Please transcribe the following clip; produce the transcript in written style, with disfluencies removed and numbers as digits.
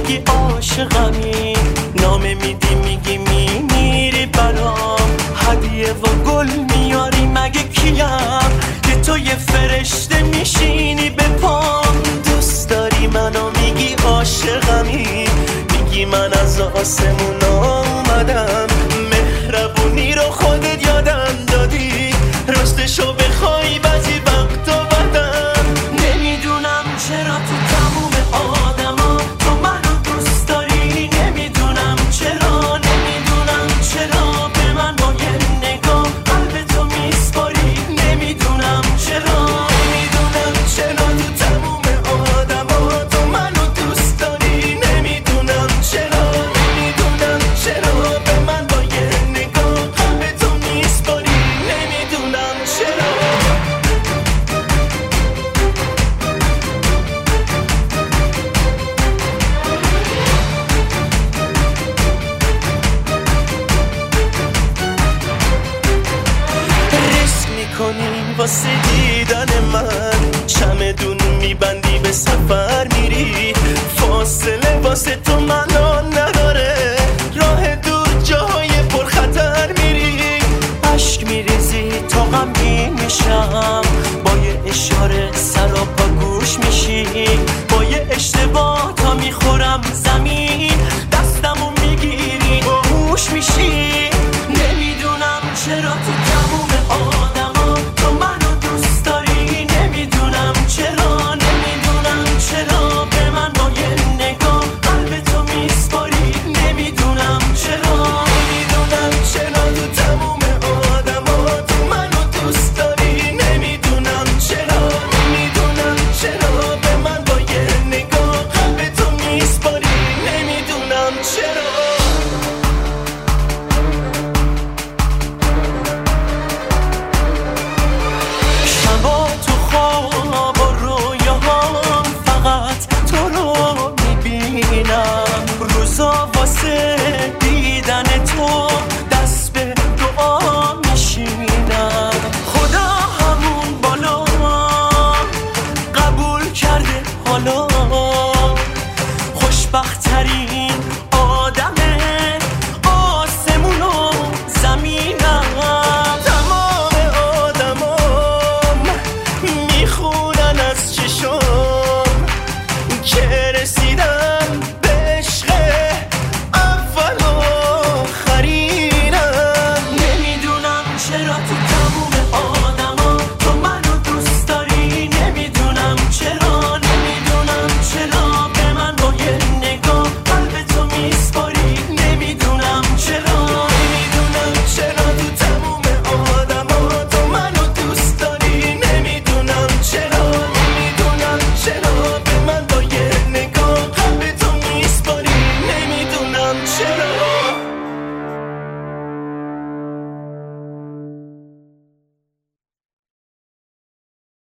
میگی عاشقمی، نامه میدی میگی میمیری برام، هدیه و گل میاری مگه کیم که تو یه فرشته میشینی به پام. دوست داری منو میگی عاشقمی، میگی من از آسمون آمدم، مهربونی رو خودت یادم دادی، راستشو بخوای بعضی وقتا بدم. نمیدونم چرا تو تموم آدما تو منو دوست داری، نمیدونم چرا، نمیدونم چرا به من با یه نگاه قلبتو میسپاری، نمیدونم چرا، نمیدونم چرا تو تموم آدما تو منو دوست داری، نمیدونم چرا، نمیدونم چرا به من با یه نگاه قلبتو میسپاری، نمیدونم چرا. ریسک میکنی واسه دیدن من، چمدون میبندی به سفر میری، فاصله واسه تو معنا نداره، راه دور جاهای پرخطر میری، عشق میریزی تا غمگین میشم، با یه اشاره سر و پا گوش میشی، با یه اشتباه تا میخورم